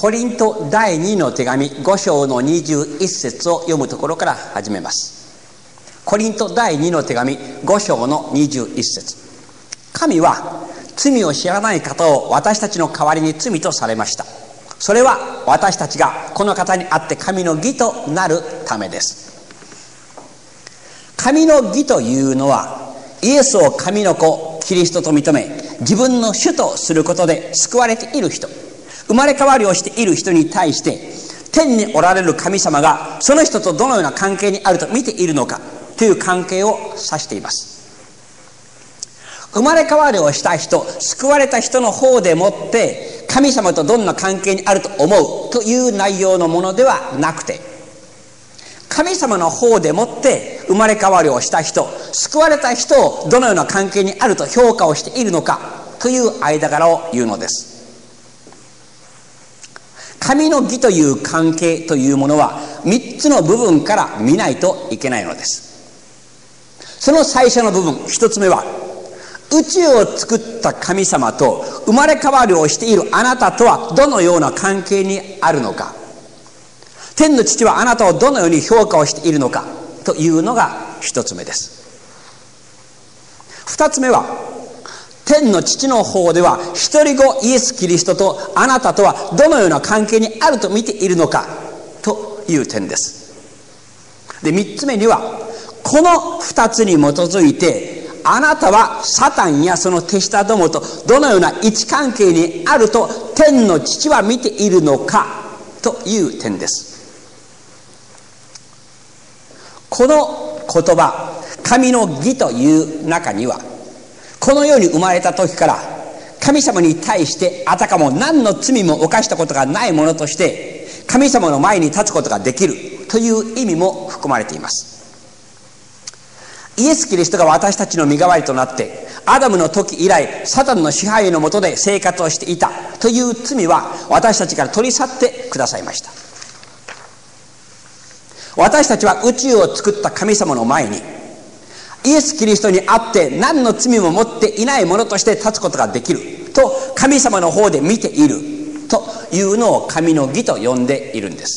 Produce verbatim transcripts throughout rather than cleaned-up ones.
コリント第二の手紙ご章のにじゅういっ節を読むところから始めます。コリント第二の手紙ご章のにじゅういっ節。神は罪を知らない方を私たちの代わりに罪とされました。それは私たちがこの方にあって神の義となるためです。神の義というのは、イエスを神の子キリストと認め自分の主とすることで救われている人、生まれ変わりをしている人に対して、天におられる神様がその人とどのような関係にあると見ているのかという関係を指しています。生まれ変わりをした人、救われた人の方でもって神様とどんな関係にあると思うという内容のものではなくて、神様の方でもって生まれ変わりをした人、救われた人をどのような関係にあると評価をしているのかという間柄を言うのです。神の義という関係というものはみっつの部分から見ないといけないのです。その最初の部分、ひとつめは、宇宙を作った神様と生まれ変わりをしているあなたとはどのような関係にあるのか、天の父はあなたをどのように評価をしているのかというのがひとつめです。ふたつめは、天の父の方では一人子イエス・キリストとあなたとはどのような関係にあると見ているのかという点です。で、三つ目には、この二つに基づいてあなたはサタンやその手下どもとどのような位置関係にあると天の父は見ているのかという点です。この言葉、神の義という中には、この世に生まれた時から神様に対してあたかも何の罪も犯したことがないものとして神様の前に立つことができるという意味も含まれています。イエス・キリストが私たちの身代わりとなってアダムの時以来サタンの支配の下で生活をしていたという罪は私たちから取り去ってくださいました。私たちは宇宙を作った神様の前にイエス・キリストにあって何の罪も持っていないものとして立つことができると神様の方で見ているというのを神の義と呼んでいるんです。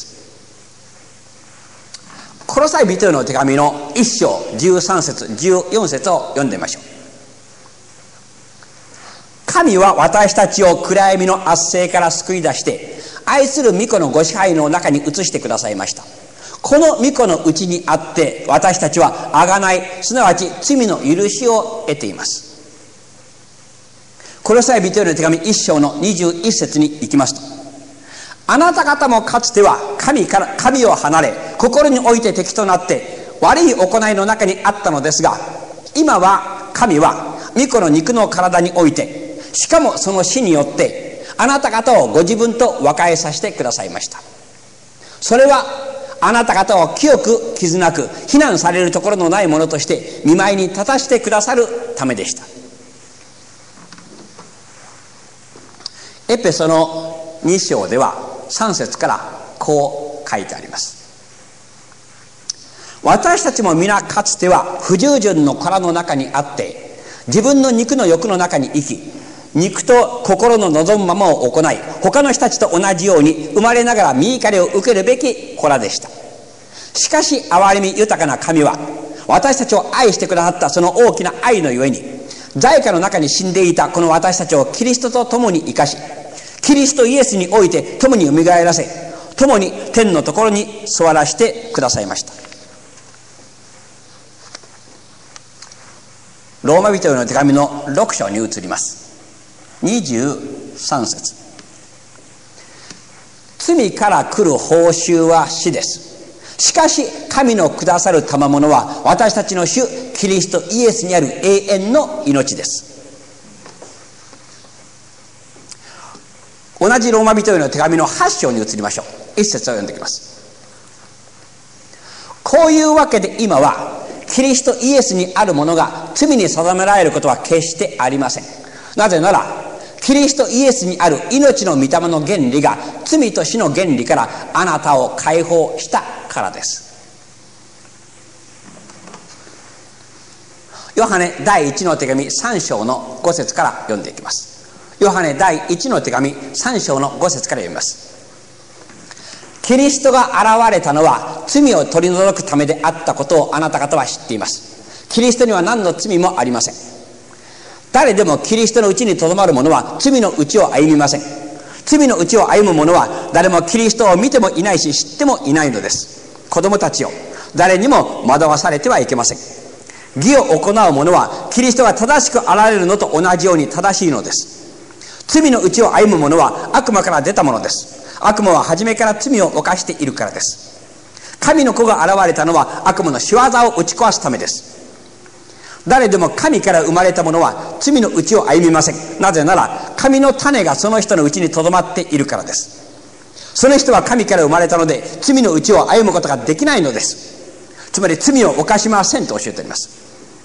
コロサイ人への手紙のいっ章じゅうさん節じゅうよん節を読んでみましょう。神は私たちを暗闇の圧政から救い出して愛する御子のご支配の中に移してくださいました。この御子のうちにあって私たちは贖い、すなわち罪の許しを得ています。コロサイ人への手紙いっ章のにじゅういっ節に行きますと、あなた方もかつては神から神を離れ心において敵となって悪い行いの中にあったのですが、今は神は御子の肉の体において、しかもその死によってあなた方をご自分と和解させてくださいました。それはあなた方を清く傷なく非難されるところのないものとして見舞いに立たせてくださるためでした。エペソのに章ではさん節からこう書いてあります。私たちも皆かつては不従順の殻の中にあって自分の肉の欲の中に生き、肉と心の望むままを行い、他の人たちと同じように生まれながら身怒りを受けるべき子らでした。しかし憐れみ豊かな神は私たちを愛してくださったその大きな愛のゆえに、罪禍の中に死んでいたこの私たちをキリストと共に生かし、キリストイエスにおいて共によみがえらせ、共に天のところに座らせてくださいました。ローマ人への手紙のろく章に移ります。にじゅうさん節。罪から来る報酬は死です。しかし神のくださる賜物は私たちの主キリストイエスにある永遠の命です。同じローマ人への手紙のはち章に移りましょう。一節を読んできます。こういうわけで今はキリストイエスにあるものが罪に定められることは決してありません。なぜならキリストイエスにある命の御霊の原理が罪と死の原理からあなたを解放したからです。ヨハネ第一の手紙さん章のご節から読んでいきます。ヨハネ第一の手紙さん章のご節から読みます。 キリストが現れたのは罪を取り除くためであったことをあなた方は知っています。キリストには何の罪もありません。誰でもキリストのうちにとどまる者は罪のうちを歩みません。罪のうちを歩む者は誰もキリストを見てもいないし知ってもいないのです。子供たちよ、誰にも惑わされてはいけません。義を行う者はキリストが正しくあられるのと同じように正しいのです。罪のうちを歩む者は悪魔から出たものです。悪魔は初めから罪を犯しているからです。神の子が現れたのは悪魔の仕業を打ち壊すためです。誰でも神から生まれた者は罪のうちを歩みません。なぜなら神の種がその人のうちにとどまっているからです。その人は神から生まれたので罪のうちを歩むことができないのです。つまり罪を犯しませんと教えております。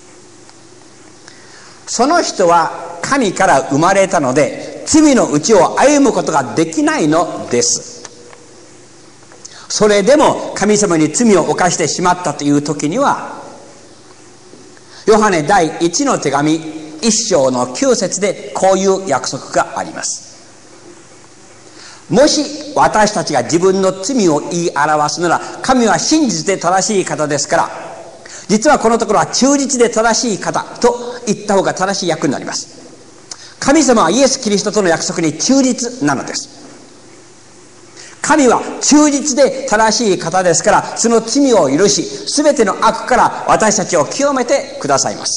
その人は神から生まれたので罪のうちを歩むことができないのです。それでも神様に罪を犯してしまったという時には、ヨハネ第一の手紙一章の九節でこういう約束があります。もし私たちが自分の罪を言い表すなら、神は真実で正しい方ですから、実はこのところは忠実で正しい方と言った方が正しい訳になります。神様はイエス・キリストとの約束に忠実なのです。神は忠実で正しい方ですから、その罪を許し、すべての悪から私たちを清めてくださいます。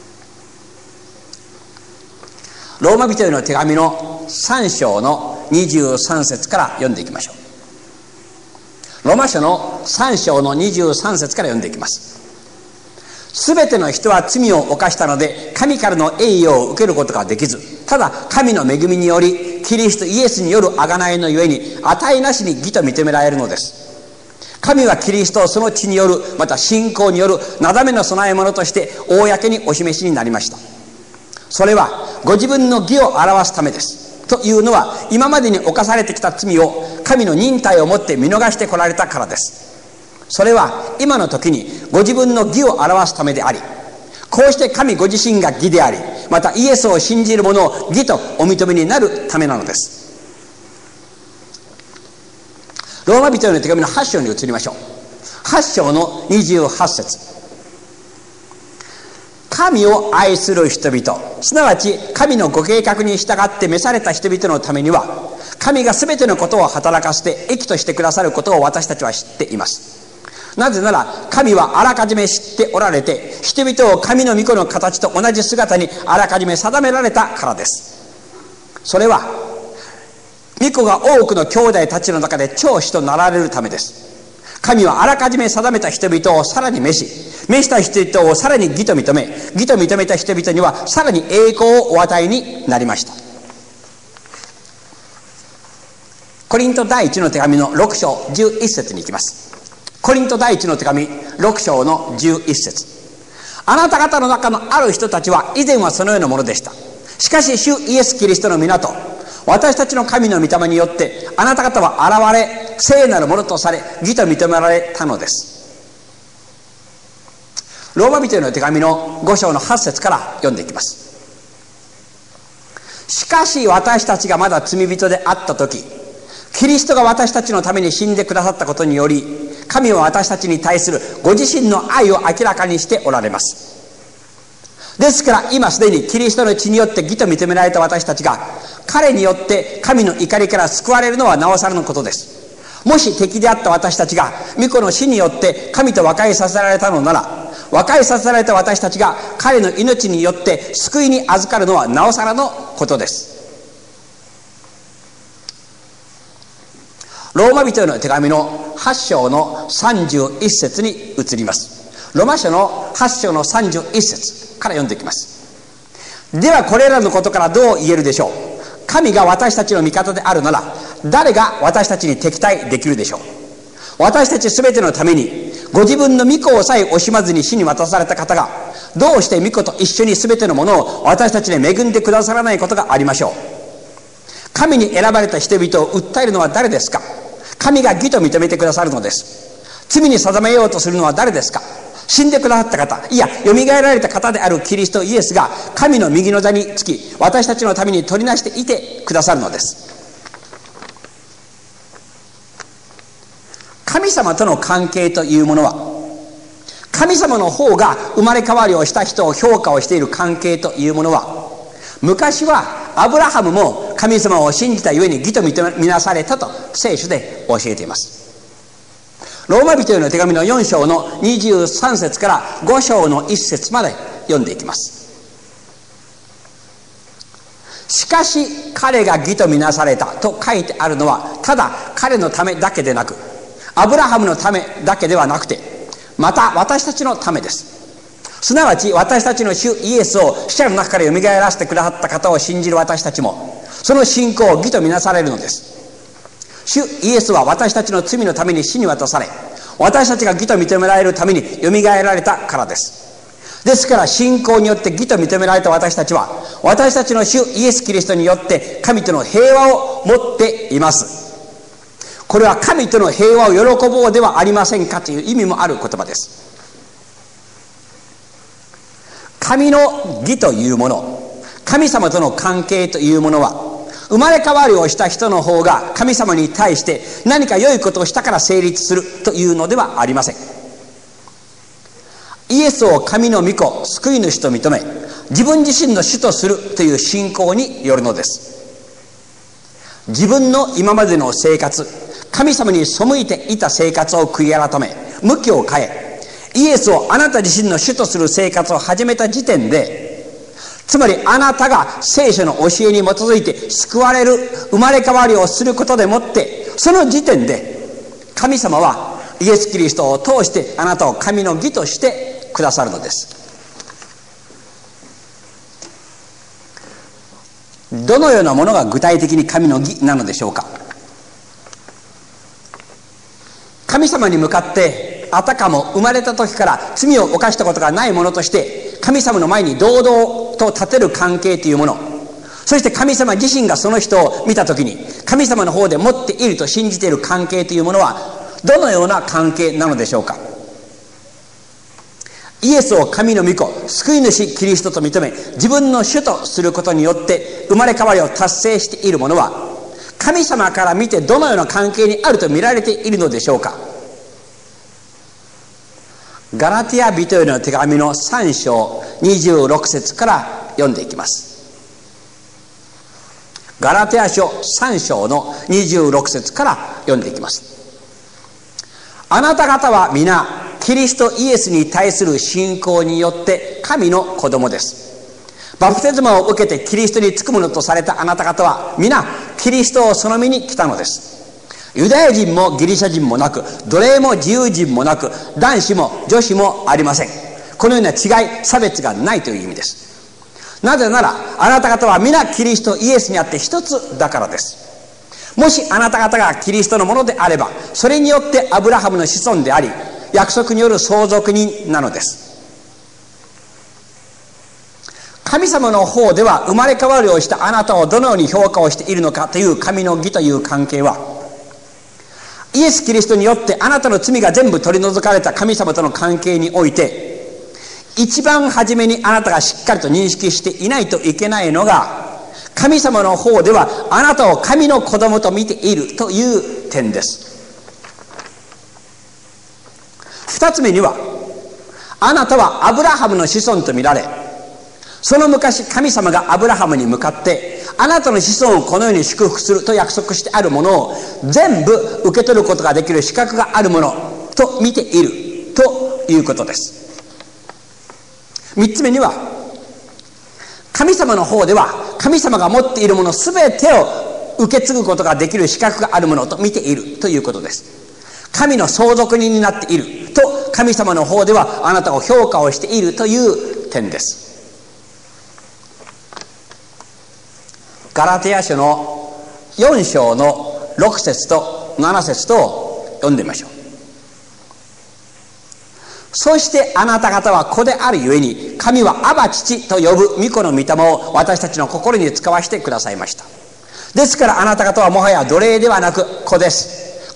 ローマ人への手紙のさん章のにじゅうさん節から読んでいきましょう。ローマ書のさん章のにじゅうさん節から読んでいきます。すべての人は罪を犯したので神からの栄誉を受けることができず、ただ神の恵みによりキリストイエスによる贖いのゆえに値なしに義と認められるのです。神はキリストをその血による、また信仰によるなだめの供え物として公にお示しになりました。それはご自分の義を表すためです。というのは、今までに犯されてきた罪を神の忍耐をもって見逃してこられたからです。それは今の時にご自分の義を表すためであり、こうして神ご自身が義であり、またイエスを信じる者を義とお認めになるためなのです。ローマ人への手紙のはち章に移りましょう。はち章のにじゅうはち節。神を愛する人々、すなわち神のご計画に従って召された人々のためには、神がすべてのことを働かせて益としてくださることを私たちは知っています。なぜなら神はあらかじめ知っておられて、人々を神の御子の形と同じ姿にあらかじめ定められたからです。それは御子が多くの兄弟たちの中で長子となられるためです。神はあらかじめ定めた人々をさらに召し、召した人々をさらに義と認め、義と認めた人々にはさらに栄光をお与えになりました。コリント第一の手紙のろく章じゅういち節に行きます。コリント第一の手紙ろく章のじゅういち節。あなた方の中のある人たちは以前はそのようなものでした。しかし主イエス・キリストの皆と私たちの神の御霊によってあなた方は現れ聖なるものとされ義と認められたのです。ローマ人への手紙のご章のはち節から読んでいきます。しかし私たちがまだ罪人であった時、キリストが私たちのために死んでくださったことにより、神は私たちに対するご自身の愛を明らかにしておられます。ですから今すでにキリストの血によって義と認められた私たちが、彼によって神の怒りから救われるのはなおさらのことです。もし敵であった私たちが御子の死によって神と和解させられたのなら、和解させられた私たちが彼の命によって救いに預かるのはなおさらのことです。ローマ人への手紙のはち章のさんじゅういち節に移ります。ローマ書のはち章のさんじゅういち節から読んでいきます。ではこれらのことからどう言えるでしょう。神が私たちの味方であるなら、誰が私たちに敵対できるでしょう。私たちすべてのためにご自分の御子をさえ惜しまずに死に渡された方が、どうして御子と一緒にすべてのものを私たちに恵んでくださらないことがありましょう。神に選ばれた人々を訴えるのは誰ですか。神が義と認めてくださるのです。罪に定めようとするのは誰ですか。死んでくださった方、いやよみがえられた方であるキリストイエスが神の右の座につき、私たちのために取りなしていてくださるのです。 神様との関係というものは、神様の方が生まれ変わりをした人を評価をしている関係というものは、昔はアブラハムも神様を信じたゆえに義と見なされたと聖書で教えています。ローマ人への手紙のよん章のにじゅうさん節からご章のいち節まで読んでいきます。しかし彼が義と見なされたと書いてあるのは、ただ彼のためだけでなく、アブラハムのためだけではなくて、また私たちのためです。すなわち私たちの主イエスを死者の中からよみがえらせてくださった方を信じる私たちも、その信仰を義と見なされるのです。主イエスは私たちの罪のために死に渡され、私たちが義と認められるためによみがえられたからです。ですから信仰によって義と認められた私たちは、私たちの主イエス・キリストによって神との平和を持っています。これは神との平和を喜ぼうではありませんかという意味もある言葉です。神の義というもの、神様との関係というものは、生まれ変わりをした人の方が神様に対して何か良いことをしたから成立するというのではありません。イエスを神の御子、救い主と認め、自分自身の主とするという信仰によるのです。自分の今までの生活、神様に背いていた生活を悔い改め、向きを変え、イエスをあなた自身の主とする生活を始めた時点で、つまりあなたが聖書の教えに基づいて救われる、生まれ変わりをすることでもって、その時点で神様はイエス・キリストを通してあなたを神の義としてくださるのです。どのようなものが具体的に神の義なのでしょうか。神様に向かってあたかも生まれた時から罪を犯したことがないものとして神様の前に堂々と立てる関係というもの、そして神様自身がその人を見た時に神様の方で持っていると信じている関係というものはどのような関係なのでしょうか。イエスを神の御子、救い主キリストと認め、自分の主とすることによって生まれ変わりを達成しているものは、神様から見てどのような関係にあると見られているのでしょうか。ガラティア人への手紙のさん章にじゅうろく節から読んでいきます。ガラティア書さん章のにじゅうろく節から読んでいきます。あなた方は皆キリストイエスに対する信仰によって神の子供です。バプテスマを受けてキリストにつくものとされたあなた方は皆キリストをその身に来たのです。ユダヤ人もギリシャ人もなく、奴隷も自由人もなく、男子も女子もありません。このような違い、差別がないという意味です。なぜならあなた方は皆キリストイエスにあって一つだからです。もしあなた方がキリストのものであれば、それによってアブラハムの子孫であり、約束による相続人なのです。神様の方では生まれ変わりをしたあなたをどのように評価をしているのかという神の義という関係は、イエス・キリストによってあなたの罪が全部取り除かれた神様との関係において、一番初めにあなたがしっかりと認識していないといけないのが、神様の方ではあなたを神の子供と見ているという点です。二つ目には、あなたはアブラハムの子孫と見られ、その昔神様がアブラハムに向かってあなたの子孫をこのように祝福すると約束してあるものを全部受け取ることができる資格があるものと見ているということです。三つ目には、神様の方では神様が持っているものすべてを受け継ぐことができる資格があるものと見ているということです。神の相続人になっていると神様の方ではあなたを評価をしているという点です。ガラテヤ書のよん章のろく節となな節と読んでみましょう。そしてあなた方は子であるゆえに、神はアバ父と呼ぶ御子の御霊を私たちの心に使わしてくださいました。ですからあなた方はもはや奴隷ではなく子です。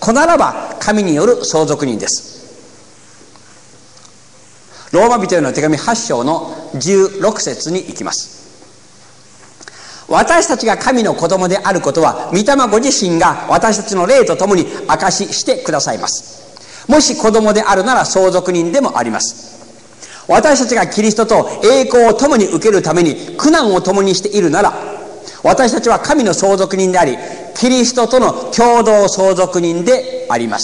子ならば神による相続人です。ローマ人への手紙はち章のじゅうろく節に行きます。私たちが神の子供であることは、御霊ご自身が私たちの霊とともに証ししてくださいます。 もし子供であるなら相続人でもあります。私たちがキリストと栄光を共に受けるために苦難を共にしているなら、私たちは神の相続人であり、キリストとの共同相続人であります。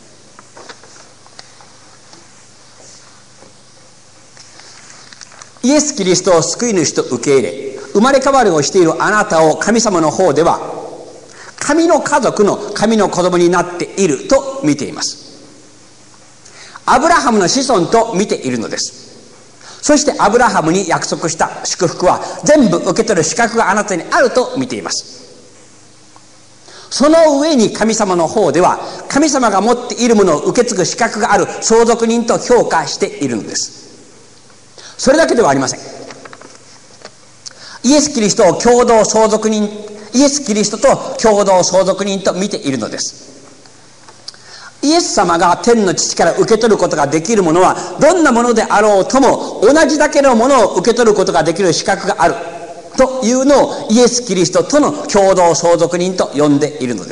イエス・キリストを救い主と受け入れ、生まれ変わりをしているあなたを神様の方では、神の家族の神の子供になっていると見ています。アブラハムの子孫と見ているのです。そしてアブラハムに約束した祝福は全部受け取る資格があなたにあると見ています。その上に神様の方では、神様が持っているものを受け継ぐ資格がある相続人と評価しているのです。それだけではありません。イエス・キリストを共同相続人、イエス・キリストと共同相続人と見ているのです。イエス様が天の父から受け取ることができるものは、どんなものであろうとも同じだけのものを受け取ることができる資格があるというのを、イエス・キリストとの共同相続人と呼んでいるのです。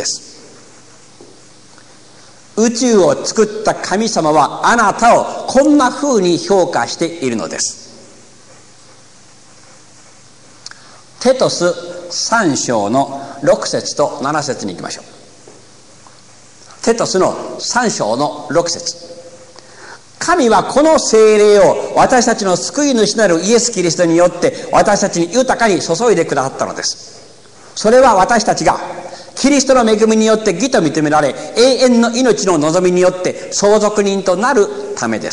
宇宙を作った神様はあなたをこんな風に評価しているのです。テトスさん章のろく節となな節に行きましょう。テトスのさん章のろく節。神はこの聖霊を私たちの救い主なるイエス・キリストによって私たちに豊かに注いでくださったのです。それは私たちがキリストの恵みによって義と認められ、永遠の命の望みによって相続人となるためです。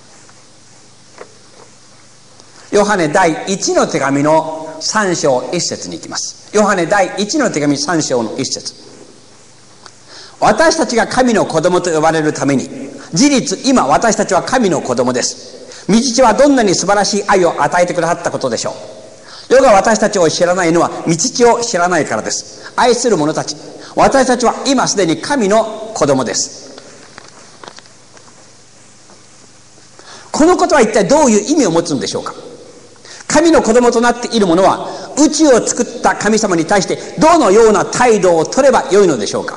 ヨハネ第一の手紙のさん章いち節に行きます。ヨハネ第一の手紙さん章のいち節。私たちが神の子供と呼ばれるために、事実今私たちは神の子供です。御父はどんなに素晴らしい愛を与えてくださったことでしょう。世が私たちを知らないのは御父を知らないからです。愛する者たち、私たちは今すでに神の子供です。このことは一体どういう意味を持つんでしょうか。神の子供となっている者は宇宙を作った神様に対してどのような態度を取ればよいのでしょうか。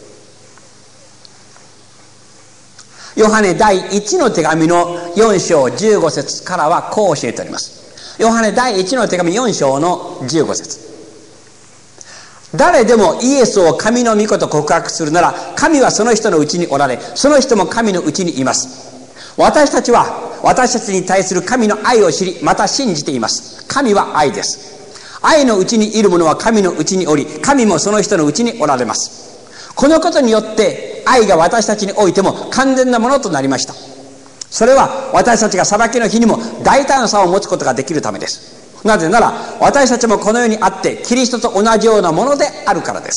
ヨハネ第一の手紙のよん章じゅうご節からはこう教えております。ヨハネ第一の手紙よん章のじゅうご節。誰でもイエスを神の御子と告白するなら、神はその人のうちにおられ、その人も神のうちにいます。私たちは私たちに対する神の愛を知り、また信じています。神は愛です。愛のうちにいる者は神のうちにおり、神もその人のうちにおられます。このことによって愛が私たちにおいても完全なものとなりました。それは私たちが裁きの日にも大胆さを持つことができるためです。なぜなら私たちもこの世にあってキリストと同じようなものであるからです。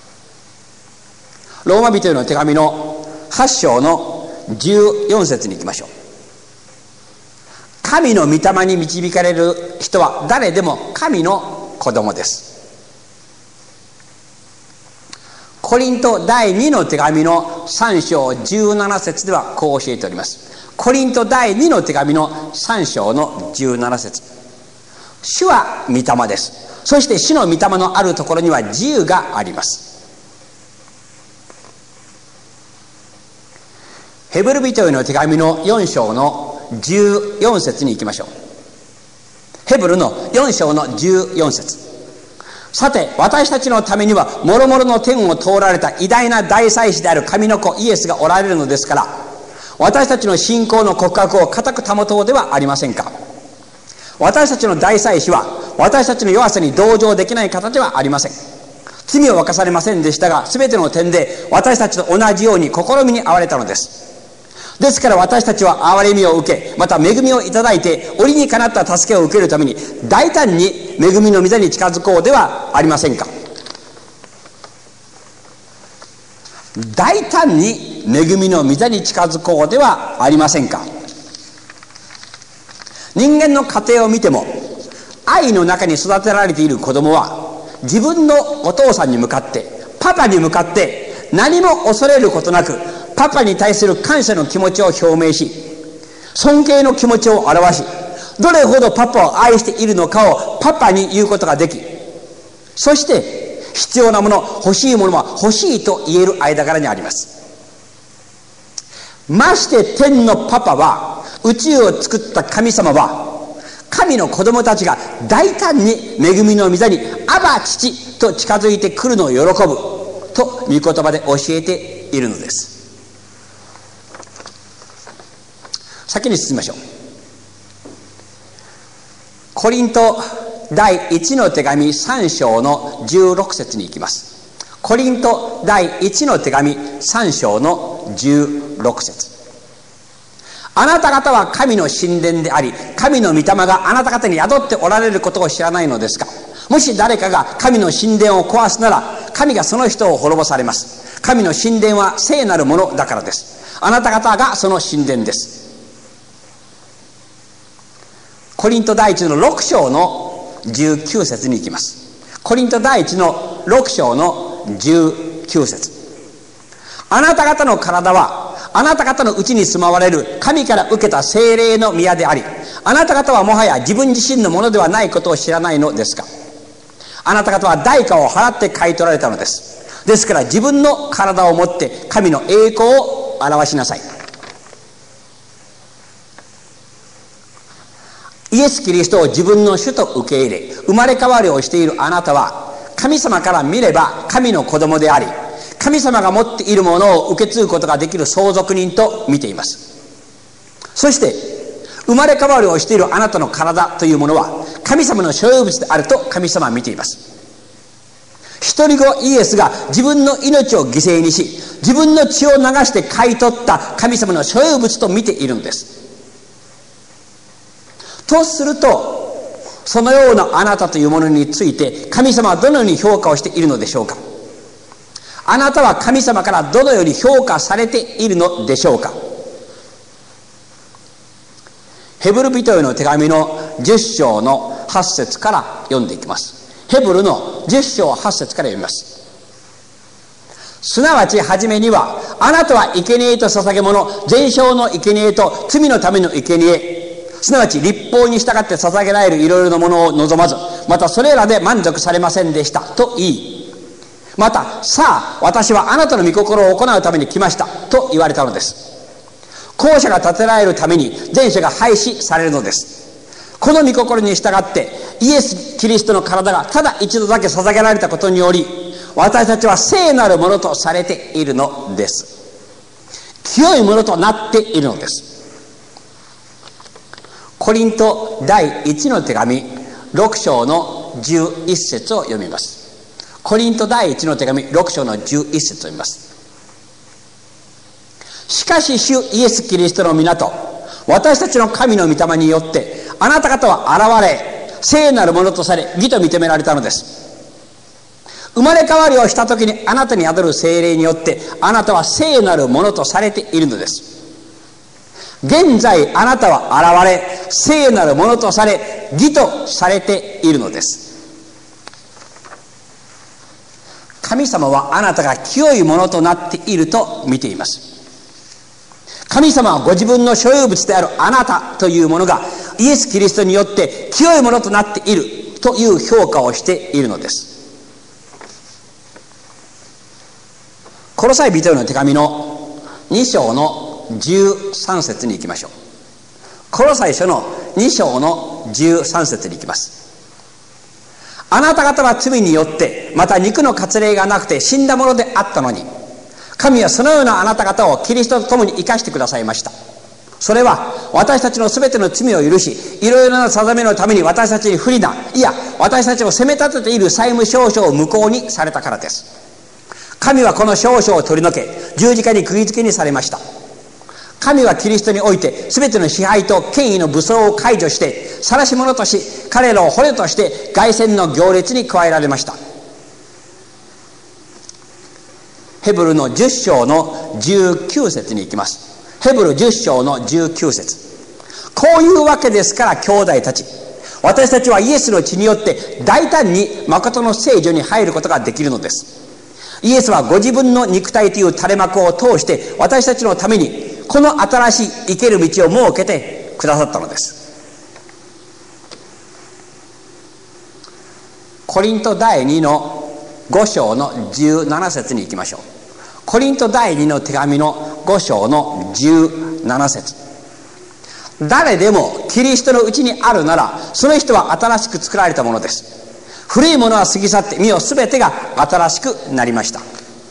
ローマ人への手紙のはち章のじゅうよん節に行きましょう。神の御霊に導かれる人は誰でも神の子供です。コリント第二の手紙のさん章じゅうなな節ではこう教えております。コリント第二の手紙のさん章のじゅうなな節。主は御霊です。そして主の御霊のあるところには自由があります。ヘブル人への手紙のよん章のじゅうよん節に行きましょう。ヘブルのよん章のじゅうよん節。さて私たちのためにはもろもろの天を通られた偉大な大祭司である神の子イエスがおられるのですから、私たちの信仰の告白を固く保とうではありませんか。私たちの大祭司は私たちの弱さに同情できない方ではありません。罪を犯されませんでしたが、全ての点で私たちと同じように試みに遭われたのです。ですから私たちは憐れみを受け、また恵みをいただいて折にかなった助けを受けるために大胆に恵みの御座に近づこうではありませんか。大胆に恵みの御座に近づこうではありませんか。人間の家庭を見ても、愛の中に育てられている子供は自分のお父さんに向かって、パパに向かって何も恐れることなくパパに対する感謝の気持ちを表明し、尊敬の気持ちを表し、どれほどパパを愛しているのかをパパに言うことができ、そして必要なもの、欲しいものは欲しいと言える間柄にあります。 まして天のパパは、宇宙を作った神様は、神の子供たちが大胆に恵みの御座にアバ父と近づいてくるのを喜ぶと御言葉で教えているのです。先に進みましょう。コリント第一の手紙さん章のじゅうろく節に行きます。コリント第一の手紙さん章のじゅうろく節。あなた方は神の神殿であり、神の御霊があなた方に宿っておられることを知らないのですか。もし誰かが神の神殿を壊すなら、神がその人を滅ぼされます。神の神殿は聖なるものだからです。あなた方がその神殿です。コリント第一のろく章のじゅうきゅう節に行きます。コリント第一のろく章のじゅうきゅう節。あなた方の体はあなた方のうちに住まわれる神から受けた聖霊の宮であり、あなた方はもはや自分自身のものではないことを知らないのですか。あなた方は代価を払って買い取られたのです。ですから自分の体をもって神の栄光を表しなさい。イエス・キリストを自分の主と受け入れ、生まれ変わりをしているあなたは、神様から見れば神の子供であり、神様が持っているものを受け継ぐことができる相続人と見ています。そして生まれ変わりをしているあなたの体というものは神様の所有物であると神様は見ています。一人子イエスが自分の命を犠牲にし、自分の血を流して買い取った神様の所有物と見ているのです。とすると、そのようなあなたというものについて神様はどのように評価をしているのでしょうか。あなたは神様からどのように評価されているのでしょうか。ヘブル人への手紙のじゅっ章のはち節から読んでいきます。ヘブルのじゅっ章はち節から読みます。すなわち初めには、あなたは生贄と捧げ物、全焼の生贄と罪のための生贄、すなわち律法に従って捧げられるいろいろなものを望まず、またそれらで満足されませんでしたと言い、またさあ私はあなたの御心を行うために来ましたと言われたのです。後者が立てられるために前者が廃止されるのです。この御心に従ってイエス・キリストの体がただ一度だけ捧げられたことにより、私たちは聖なるものとされているのです。清いものとなっているのです。コリント第一の手紙ろく章のじゅういち節を読みます。コリント第一の手紙ろく章のじゅういち節を読みます。しかし主イエス・キリストの皆と私たちの神の御霊によってあなた方は現れ聖なるものとされ義と認められたのです。生まれ変わりをした時にあなたに宿る聖霊によってあなたは聖なるものとされているのです。現在あなたは現れ聖なるものとされ義とされているのです。神様はあなたが清いものとなっていると見ています。神様はご自分の所有物であるあなたというものがイエス・キリストによって清いものとなっているという評価をしているのです。コロサイ人への手紙のに章のじゅうさん節に行きましょう。コロサイ書のに章のじゅうさん節に行きます。あなた方は罪によってまた肉の割礼がなくて死んだものであったのに、神はそのようなあなた方をキリストと共に生かしてくださいました。それは私たちのすべての罪を許し、いろいろな定めのために私たちに不利な、いや私たちを責め立てている債務証書を無効にされたからです。神はこの証書を取り除け、十字架に釘付けにされました。神はキリストにおいてすべての支配と権威の武装を解除して晒し者とし、彼らを捕虜として凱旋の行列に加えられました。ヘブルのじゅっ章のじゅうきゅう節に行きます。ヘブルじゅっ章のじゅうきゅう節。こういうわけですから兄弟たち、私たちはイエスの血によって大胆に誠の聖女に入ることができるのです。イエスはご自分の肉体という垂れ幕を通して私たちのためにこの新しい生ける道を設けてくださったのです。コリント第にのご章のじゅうなな節に行きましょう。 コリント第二の手紙のご章のじゅうなな節。誰でもキリストのうちにあるなら、その人は新しく作られたものです。古いものは過ぎ去って、見よ、すべてが新しくなりました。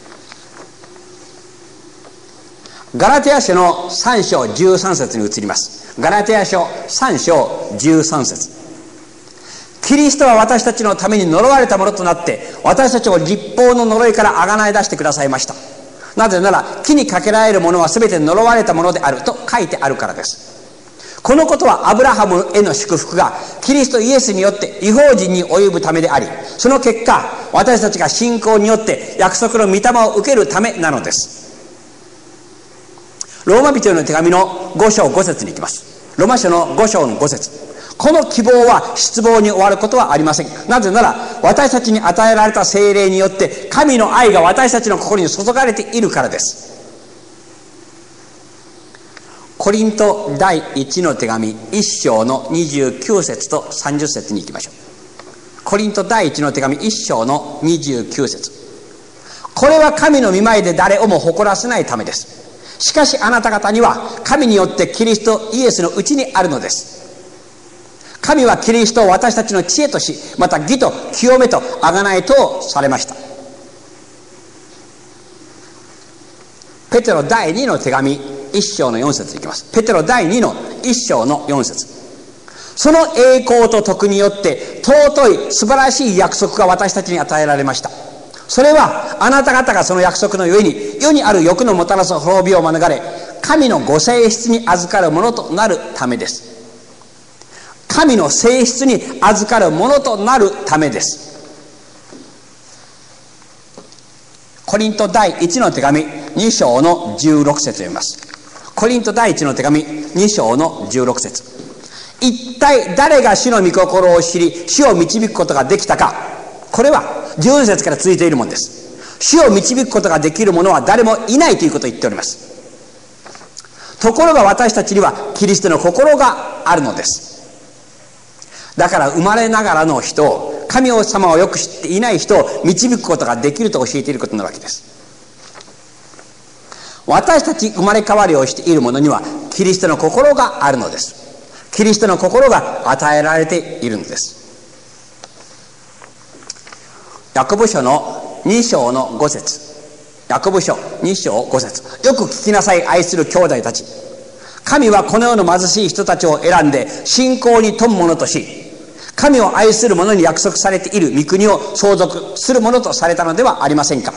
ガラテヤ書のさん章じゅうさん節に移ります。ガラテヤ書さん章じゅうさん節。キリストは私たちのために呪われたものとなって、私たちを律法の呪いからあがない出してくださいました。なぜなら、木にかけられるものはすべて呪われたものであると書いてあるからです。このことはアブラハムへの祝福がキリストイエスによって異邦人に及ぶためであり、その結果、私たちが信仰によって約束の御霊を受けるためなのです。ローマ人への手紙のご章ご節に行きます。ローマ書のご章のご節。この希望は失望に終わることはありません。なぜなら、私たちに与えられた聖霊によって神の愛が私たちの心に注がれているからです。コリント第一の手紙いっ章のにじゅうきゅう節とさんじゅう節に行きましょう。コリント第一の手紙いっ章のにじゅうきゅう節。これは神の御前で誰をも誇らせないためです。しかしあなた方には神によってキリストイエスのうちにあるのです。神はキリストを私たちの知恵とし、また義と清めと贖いとされました。ペテロ第二の手紙いっ章のよん節に行きます。ペテロ第二のいっ章のよん節。その栄光と徳によって尊い素晴らしい約束が私たちに与えられました。それはあなた方がその約束のゆえに世にある欲のもたらす滅びを免れ、神のご性質に預かるものとなるためです。神の性質に預かるものとなるためです。コリント第一の手紙に章のじゅうろく節を読みます。コリント第一の手紙に章のじゅうろく節。一体誰が主の御心を知り、主を導くことができたか。これはじゅうよん節から続いているものです。主を導くことができる者は誰もいないということを言っております。ところが私たちにはキリストの心があるのです。だから生まれながらの人を、神様をよく知っていない人を導くことができると教えていることなわけです。私たち生まれ変わりをしている者にはキリストの心があるのです。キリストの心が与えられているのです。ヤコブ書のに章のご節。ヤコブ書に章ご節。よく聞きなさい、愛する兄弟たち。神はこの世の貧しい人たちを選んで信仰に富む者とし、神を愛する者に約束されている御国を相続する者とされたのではありませんか。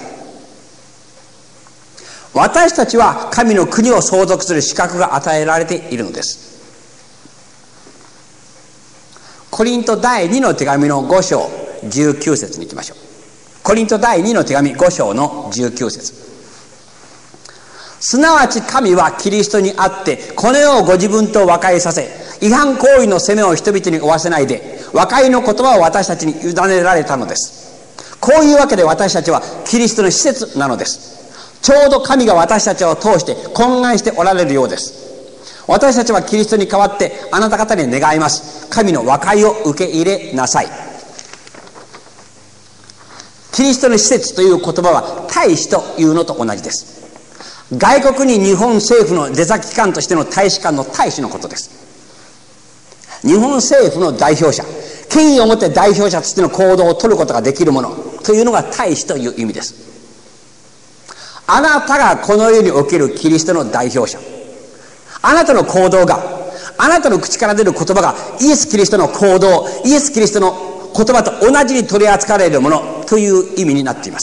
私たちは神の国を相続する資格が与えられているのです。コリント第二の手紙のご章じゅうきゅう節に行きましょう。コリント第二の手紙ご章のじゅうきゅう節。すなわち神はキリストにあってこの世をご自分と和解させ、違反行為の責めを人々に負わせないで和解の言葉を私たちに委ねられたのです。こういうわけで私たちはキリストの施設なのです。ちょうど神が私たちを通して懇願しておられるようです。私たちはキリストに代わってあなた方に願います。神の和解を受け入れなさい。キリストの施設という言葉は大使というのと同じです。外国に日本政府の出先機関としての大使館の大使のことです。日本政府の代表者、権威を持って代表者としての行動を取ることができるものというのが大使という意味です。あなたがこの世におけるキリストの代表者、あなたの行動が、あなたの口から出る言葉がイエス・キリストの行動、イエス・キリストの言葉と同じに取り扱われるものという意味になっています。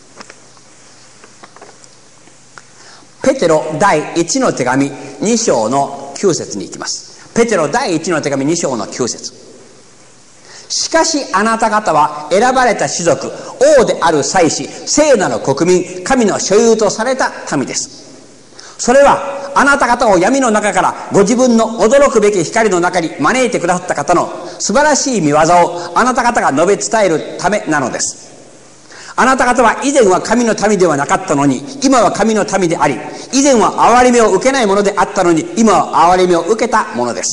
ペテロ第一の手紙に章のきゅう節に行きます。ペテロ第一の手紙に章のきゅう節。しかしあなた方は選ばれた種族、王である祭司、聖なる国民、神の所有とされた民です。それはあなた方を闇の中からご自分の驚くべき光の中に招いてくださった方の素晴らしい見業をあなた方が述べ伝えるためなのです。あなた方は以前は神の民ではなかったのに今は神の民であり、以前は憐れみを受けないものであったのに今は憐れみを受けたものです。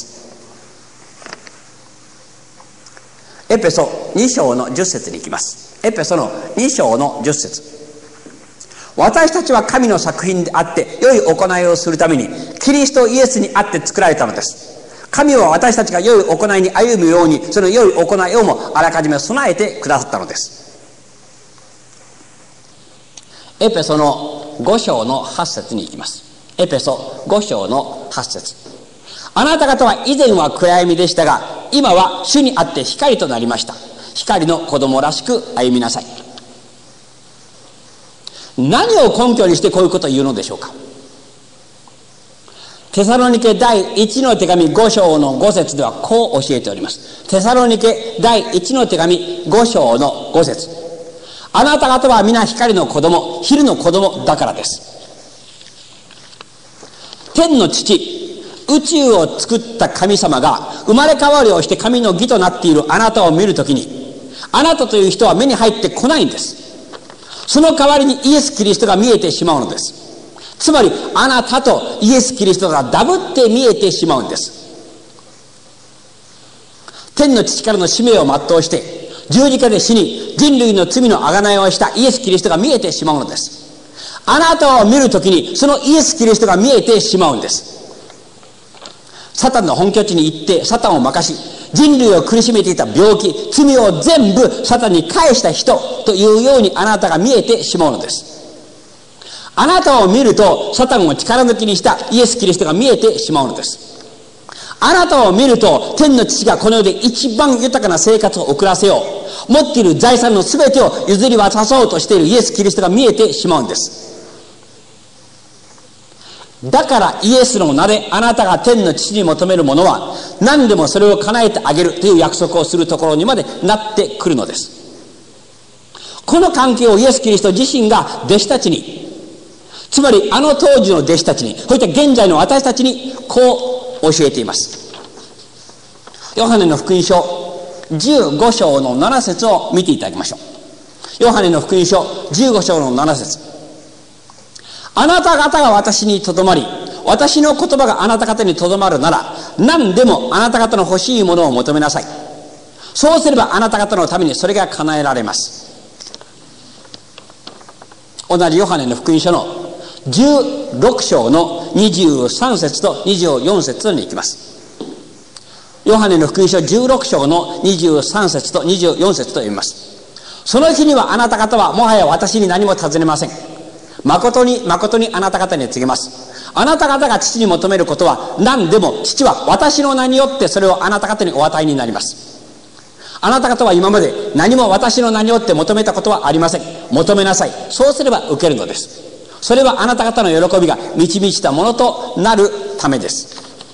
エペソに章のじゅっ節に行きます。エペソのに章のじゅっ節。 私たちは神の作品であって良い行いをするためにキリストイエスにあって作られたのです。神は私たちが良い行いに歩むように、その良い行いをもあらかじめ備えてくださったのです。エペソのご章のはち節に行きます。エペソご章のはち節。あなた方は以前は暗闇でしたが、今は主にあって光となりました。光の子供らしく歩みなさい。何を根拠にしてこういうことを言うのでしょうか。テサロニケ第一の手紙ご章のご節ではこう教えております。テサロニケ第一の手紙ご章のご節。あなた方は皆光の子供、昼の子供だからです。天の父、宇宙を作った神様が生まれ変わりをして神の義となっているあなたを見るときに、あなたという人は目に入ってこないんです。その代わりにイエス・キリストが見えてしまうのです。つまりあなたとイエス・キリストがダブって見えてしまうんです。天の父からの使命を全うして十字架で死に人類の罪の贖いをしたイエス・キリストが見えてしまうのです。あなたを見るときにそのイエス・キリストが見えてしまうんです。サタンの本拠地に行ってサタンを任し、人類を苦しめていた病気、罪を全部サタンに返した人というようにあなたが見えてしまうのです。あなたを見るとサタンを力抜きにしたイエス・キリストが見えてしまうのです。あなたを見ると天の父がこの世で一番豊かな生活を送らせよう、持っている財産の全てを譲り渡そうとしているイエス・キリストが見えてしまうんです。だからイエスの名であなたが天の父に求めるものは何でもそれを叶えてあげるという約束をするところにまでなってくるのです。この関係をイエス・キリスト自身が弟子たちに、つまりあの当時の弟子たちに、こういった現在の私たちにこう教えています。ヨハネの福音書じゅうご章のなな節を見ていただきましょう。ヨハネの福音書じゅうご章のなな節。あなた方が私にとどまり、私の言葉があなた方にとどまるなら、何でもあなた方の欲しいものを求めなさい。そうすればあなた方のためにそれが叶えられます。同じヨハネの福音書のじゅうろく章のにじゅうさん節とにじゅうよん節に行きます。ヨハネの福音書じゅうろく章のにじゅうさん節とにじゅうよん節と読みます。その日にはあなた方はもはや私に何も尋ねません。誠に誠にあなた方に告げます。あなた方が父に求めることは何でも父は私の名によってそれをあなた方にお与えになります。あなた方は今まで何も私の名によって求めたことはありません。求めなさい。そうすれば受けるのです。それはあなた方の喜びが満ち満ちたものとなるためです。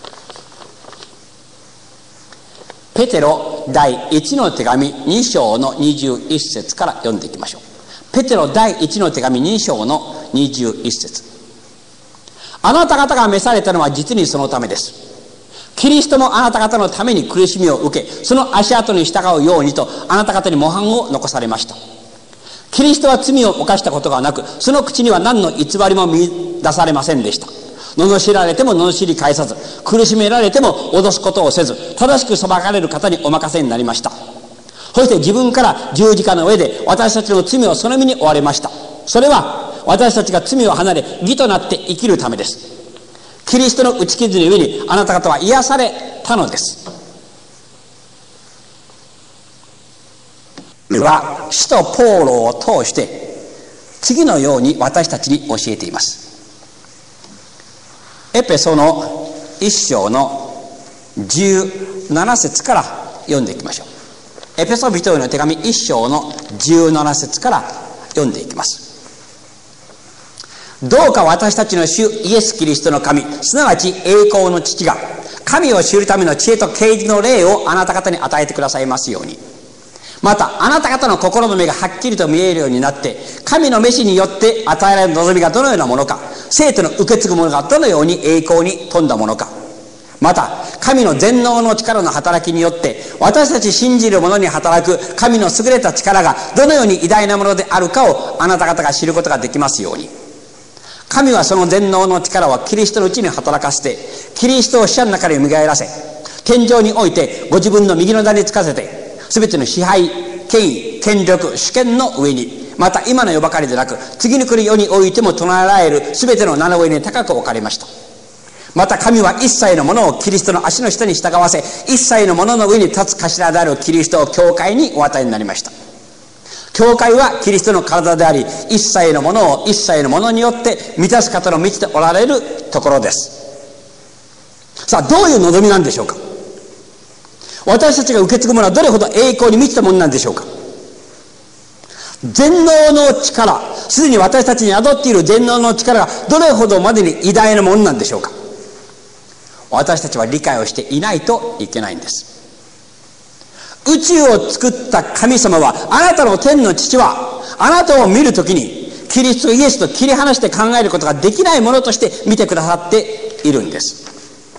ペテロ第一の手紙に章のにじゅういち節から読んでいきましょう。ペテロ第一の手紙に章のにじゅういち節。あなた方が召されたのは実にそのためです。キリストもあなた方のために苦しみを受け、その足跡に従うようにとあなた方に模範を残されました。キリストは罪を犯したことがなく、その口には何の偽りも見出されませんでした。罵られても罵り返さず、苦しめられても脅すことをせず、正しく裁かれる方にお任せになりました。そして自分から十字架の上で私たちの罪をその身に負われました。それは私たちが罪を離れ義となって生きるためです。キリストの打ち傷の上にあなた方は癒されたのです。は使徒ポーロを通して次のように私たちに教えています。エペソの一章のじゅうなな節から読んでいきましょう。エペソ人への手紙一章のじゅうなな節から読んでいきます。どうか私たちの主イエス・キリストの神、すなわち栄光の父が神を知るための知恵と啓示の霊をあなた方に与えてくださいますように。またあなた方の心の目がはっきりと見えるようになって、神の召しによって与えられる望みがどのようなものか、生徒の受け継ぐものがどのように栄光に富んだものか、また神の全能の力の働きによって私たち信じる者に働く神の優れた力がどのように偉大なものであるかをあなた方が知ることができますように。神はその全能の力をキリストのうちに働かせて、キリストを死者の中で蘇らせ、天上においてご自分の右の座につかせて、すべての支配、権威、権力、主権の上にまた今の世ばかりでなく、次に来る世においても唱えられるすべての名の上に高く置かれました。また神は一切のものをキリストの足の下に従わせ、一切のものの上に立つ頭であるキリストを教会にお与えになりました。教会はキリストの体であり、一切のものを一切のものによって満たす方の満ちておられるところです。さあ、どういう望みなんでしょうか。私たちが受け継ぐものはどれほど栄光に満ちたものなんでしょうか。全能の力、すでに私たちに宿っている全能の力がどれほどまでに偉大なものなんでしょうか。私たちは理解をしていないといけないんです。宇宙を作った神様は、あなたの天の父はあなたを見るときにキリストイエスと切り離して考えることができないものとして見てくださっているんです。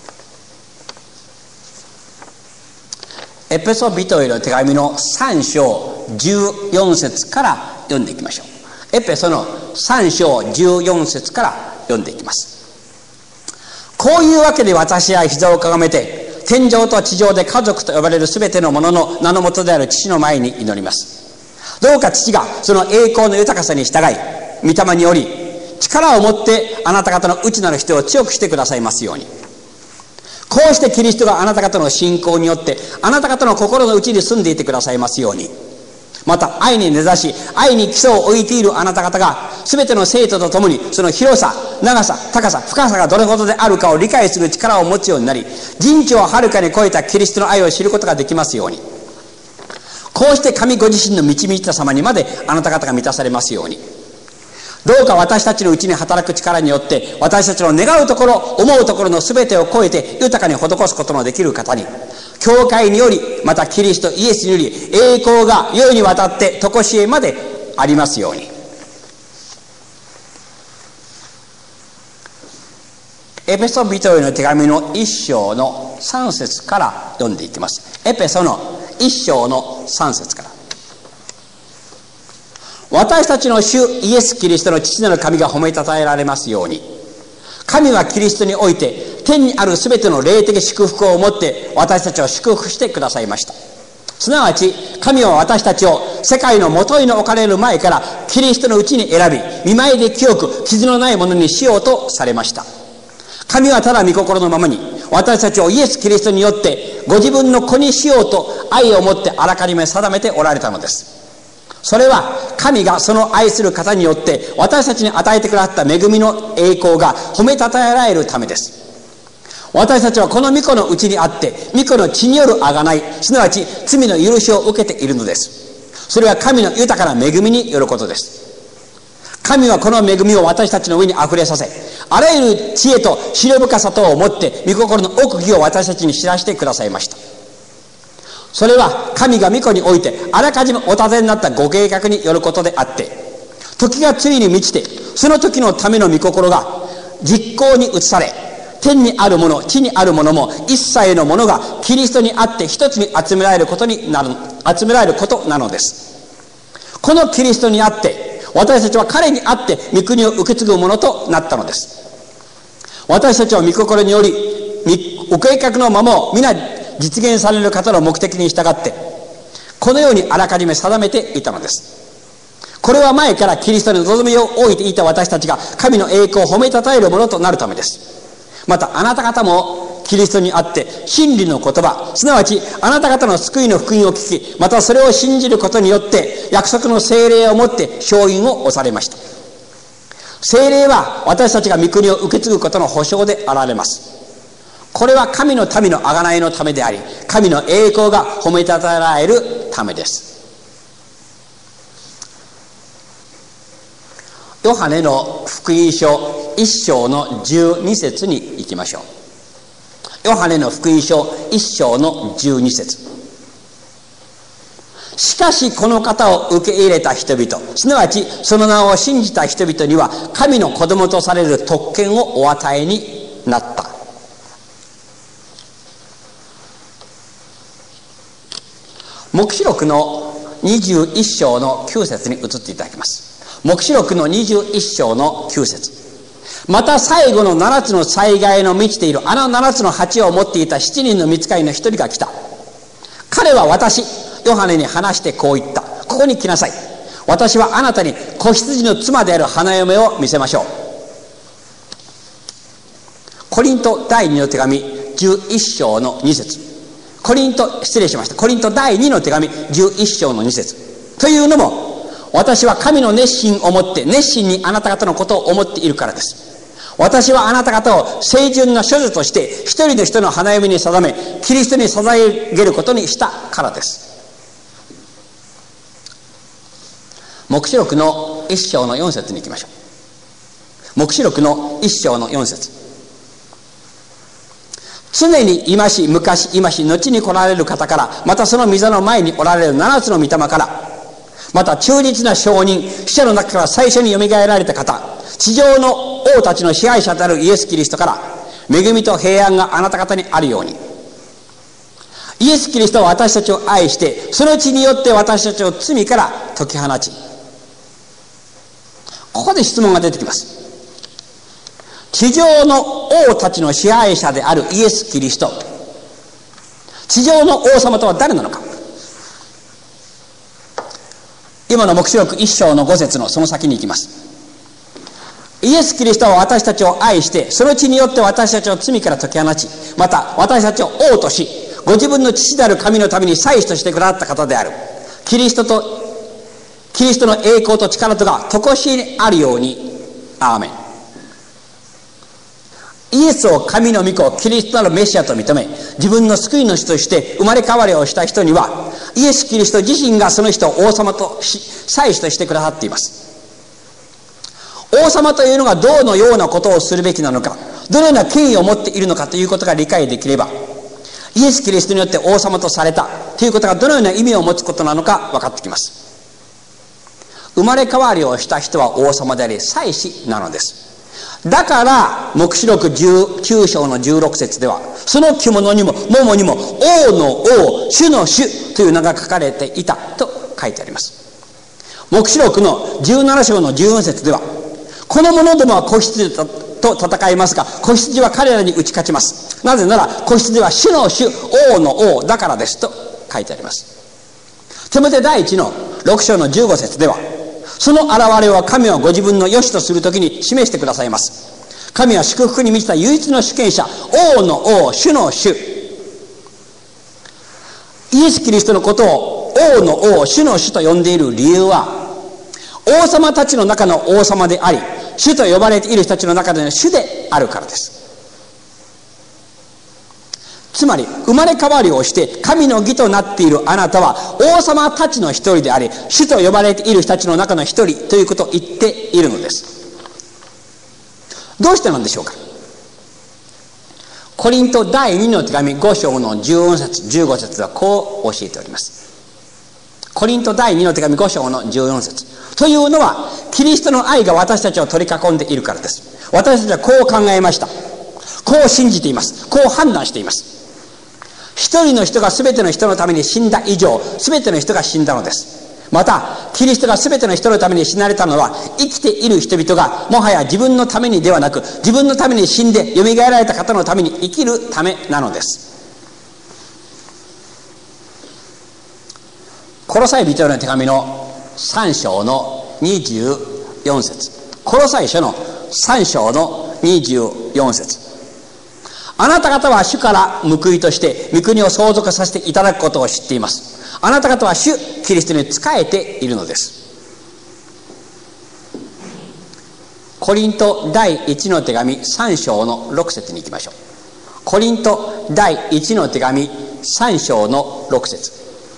エペソビトへの手紙のさん章じゅうよん節から読んでいきましょう。エペソのさん章じゅうよん節から読んでいきます。こういうわけで私は膝をかがめて、天上と地上で家族と呼ばれるすべてのものの名のもとである父の前に祈ります。どうか父がその栄光の豊かさに従い、御霊により力を持ってあなた方の内なる人を強くしてくださいますように。こうしてキリストがあなた方の信仰によってあなた方の心の内に住んでいてくださいますように。また愛に根ざし愛に基礎を置いているあなた方が全ての生徒と共にその広さ、長さ、高さ、深さがどれほどであるかを理解する力を持つようになり、人知をはるかに超えたキリストの愛を知ることができますように。こうして神ご自身の導いた様にまであなた方が満たされますように。どうか私たちのうちに働く力によって私たちの願うところ、思うところの全てを超えて豊かに施すことのできる方に、教会によりまたキリストイエスにより栄光が世にわたって常しえまでありますように。エペソビトへの手紙の一章の三節から読んでいきます。エペソの一章の三節から。私たちの主イエス・キリストの父なる神が褒めたたえられますように。神はキリストにおいて天にあるすべての霊的祝福をもって私たちを祝福してくださいました。すなわち神は私たちを世界のもとに置かれる前からキリストのうちに選び、見舞いで清く傷のないものにしようとされました。神はただ御心のままに私たちをイエス・キリストによってご自分の子にしようと愛をもってあらかじめ定めておられたのです。それは神がその愛する方によって私たちに与えてくださった恵みの栄光が褒めたたえられるためです。私たちはこの御子のうちにあって御子の血による贖い、すなわち罪の許しを受けているのです。それは神の豊かな恵みによることです。神はこの恵みを私たちの上にあふれさせ、あらゆる知恵と思慮深さとをもって御心の奥義を私たちに知らせてくださいました。それは神が御子においてあらかじめお立てになったご計画によることであって、時がついに満ちてその時のための御心が実行に移され、天にあるもの、地にあるものも一切のものがキリストにあって一つに集められることになる、集められることなのです。このキリストにあって私たちは彼にあって御国を受け継ぐものとなったのです。私たちは御心によりご計画のままを皆実現される方の目的に従ってこのようにあらかじめ定めていたのです。これは前からキリストに望みを置いていた私たちが神の栄光を褒めたたえるものとなるためです。またあなた方もキリストにあって真理の言葉、すなわちあなた方の救いの福音を聞き、またそれを信じることによって約束の聖霊をもって勝因を押されました。聖霊は私たちが御国を受け継ぐことの保証で現れます。これは神の民の贖いのためであり、神の栄光が褒めたたえられるためです。ヨハネの福音書一章の十二節に行きましょう。ヨハネの福音書一章の十二節。しかしこの方を受け入れた人々、すなわちその名を信じた人々には神の子供とされる特権をお与えになった。黙示録のにじゅういっ章のきゅう節に移っていただきます。黙示録のにじゅういっ章のきゅう節。また最後のななつの災害の満ちているあのななつの鉢を持っていたしちにんの御使いの一人が来た。彼は私ヨハネに話してこう言った。ここに来なさい。 私はあなたに子羊の妻である花嫁を見せましょう。コリント第二の手紙じゅういっ章のに節。コリント、失礼しました。コリント第二の手紙じゅういっ章のに節。というのも、私は神の熱心をもって熱心にあなた方のことを思っているからです。私はあなた方を清純な処女として一人の人の花嫁に定め、キリストに捧げることにしたからです。黙示録の一章の四節に行きましょう。黙示録の一章の四節。常に今し昔今し後に来られる方から、またその御座の前におられる七つの御霊から、また忠実な証人、死者の中から最初によみがえられた方、地上の王たちの支配者であるイエス・キリストから、恵みと平安があなた方にあるように。イエス・キリストは私たちを愛して、その血によって私たちを罪から解き放ち。ここで質問が出てきます。地上の王たちの支配者であるイエス・キリスト、地上の王様とは誰なのか。今の黙示録一章の五節のその先に行きます。イエス・キリストは私たちを愛して、その血によって私たちを罪から解き放ち、また私たちを王とし、ご自分の父である神のために祭司としてくださった方であるキリストとキリストの栄光と力とが常しえにあるように。アーメン。イエスを神の御子、キリストなるメシアと認め、自分の救い主として生まれ変わりをした人には、イエス・キリスト自身がその人を王様とし祭司としてくださっています。王様というのがどのようなことをするべきなのか、どのような権威を持っているのかということが理解できれば、イエス・キリストによって王様とされたということがどのような意味を持つことなのか分かってきます。生まれ変わりをした人は王様であり祭司なのです。だから黙示録じゅうきゅう章のじゅうろく節では、その着物にも桃にも王の王、主の主という名が書かれていたと書いてあります。黙示録のじゅうなな章のじゅうよん節では、この者どもは子羊と戦いますが、子羊は彼らに打ち勝ちます。なぜなら子羊は主の主、王の王だからですと書いてあります。テモテ第一のろく章のじゅうご節では、その現れを神はご自分の良しとするときに示してくださいます。神は祝福に満ちた唯一の主権者、王の王、主の主。イエス・キリストのことを王の王、主の主と呼んでいる理由は、王様たちの中の王様であり、主と呼ばれている人たちの中での主であるからです。つまり生まれ変わりをして神の義となっているあなたは王様たちの一人であり、主と呼ばれている人たちの中の一人ということを言っているのです。どうしてなんでしょうか。コリント第二の手紙ご章のじゅうよん節じゅうご節はこう教えております。コリント第二の手紙ご章のじゅうよん節というのは、キリストの愛が私たちを取り囲んでいるからです。私たちはこう考えました、こう信じています、こう判断しています。一人の人が全ての人のために死んだ以上、全ての人が死んだのです。またキリストが全ての人のために死なれたのは、生きている人々がもはや自分のためにではなく、自分のために死んでよみがえられた方のために生きるためなのです。コロサイ人への手紙のさん章のにじゅうよん節、コロサイ書のさん章のにじゅうよん節。あなた方は主から報いとして御国を相続させていただくことを知っています。あなた方は主キリストに仕えているのです。コリント第一の手紙さん章のろく節に行きましょう。コリント第一の手紙さん章のろく節。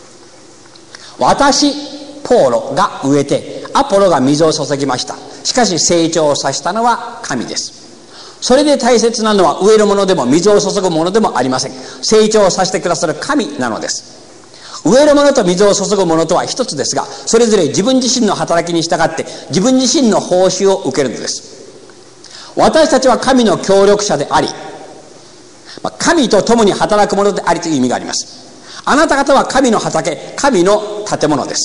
私ポーロが植えてアポロが水を注ぎました。しかし成長させたのは神です。それで大切なのは植えるものでも水を注ぐものでもありません。成長させてくださる神なのです。植えるものと水を注ぐものとは一つですが、それぞれ自分自身の働きに従って自分自身の報酬を受けるのです。私たちは神の協力者であり、神と共に働くものでありという意味があります。あなた方は神の畑、神の建物です。